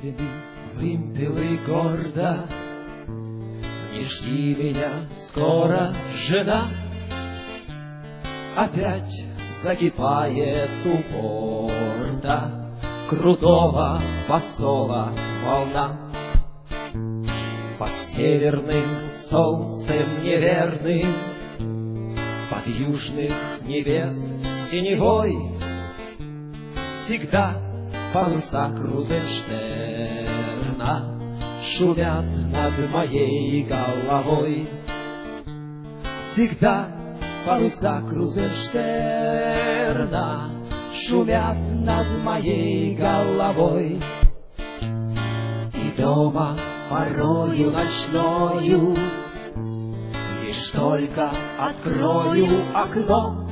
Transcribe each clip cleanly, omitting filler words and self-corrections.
серебряный вымпел и гордо: не жди меня, скоро жена опять загибает у порта крутого посола волна. Под северным солнцем неверным, под южных небес синевой, всегда паруса Крузенштерна шумят над моей головой. Всегда паруса Крузенштерна шумят над моей головой. И дома порою ночною лишь только открою окно,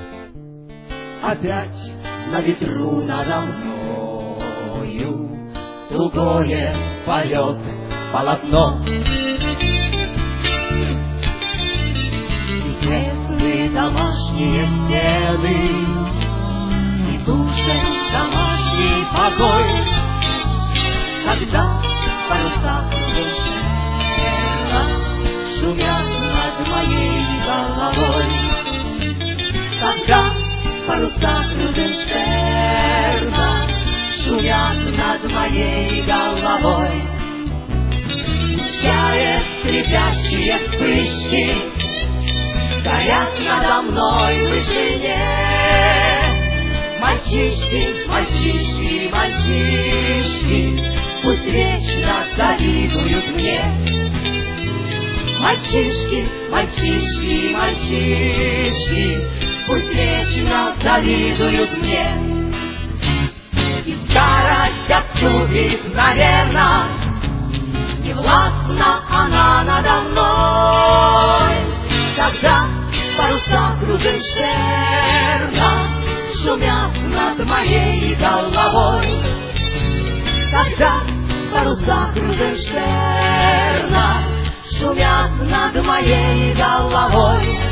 опять на ветру надо мною тугое поет полотно. Теплые домашние стены и душен домашний покой, когда паруса Крузенштерна шумят над моей головой. Когда паруса Крузенштерна шумят над моей головой. Чая скрипящие вспышки горят надо мной в вышине. Мальчишки, мальчишки, мальчишки, пусть вечно завидуют мне. Мальчишки, мальчишки, мальчишки, пусть вечно завидуют мне. И старость отступит, наверно, не властна она надо мной. Когда паруса Крузенштерна шумят над моей головой. Когда паруса Крузенштерна шумят над моей головой.